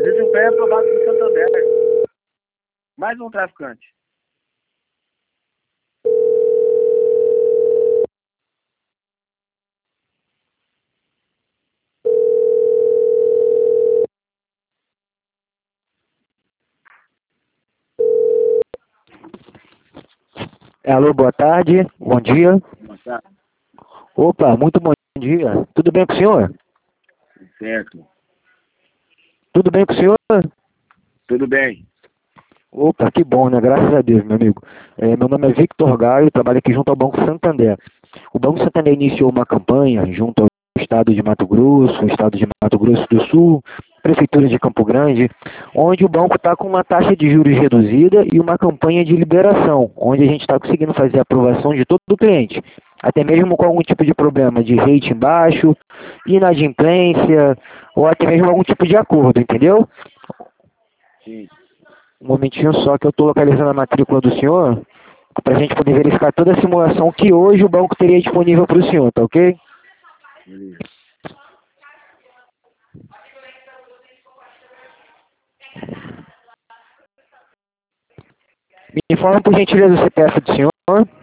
Desempenho aprovado pelo Santander. Mais um traficante. Alô, boa tarde, bom dia. Boa tarde. Opa, muito bom dia. Tudo bem com o senhor? Certo. Tudo bem com o senhor? Tudo bem. Opa, que bom, né? Graças a Deus, meu amigo. Meu nome é Victor Gaio, trabalho aqui junto ao Banco Santander. O Banco Santander iniciou uma campanha junto ao Estado de Mato Grosso, o Estado de Mato Grosso do Sul, Prefeitura de Campo Grande, onde o banco está com uma taxa de juros reduzida e uma campanha de liberação, onde a gente está conseguindo fazer a aprovação de todo o cliente, até mesmo com algum tipo de problema de rating baixo, inadimplência, ou até mesmo algum tipo de acordo, entendeu? Sim. Um momentinho só que eu estou localizando a matrícula do senhor, para a gente poder verificar toda a simulação que hoje o banco teria disponível para o senhor, tá ok? Beleza. Me informa por gentileza o CPF do senhor.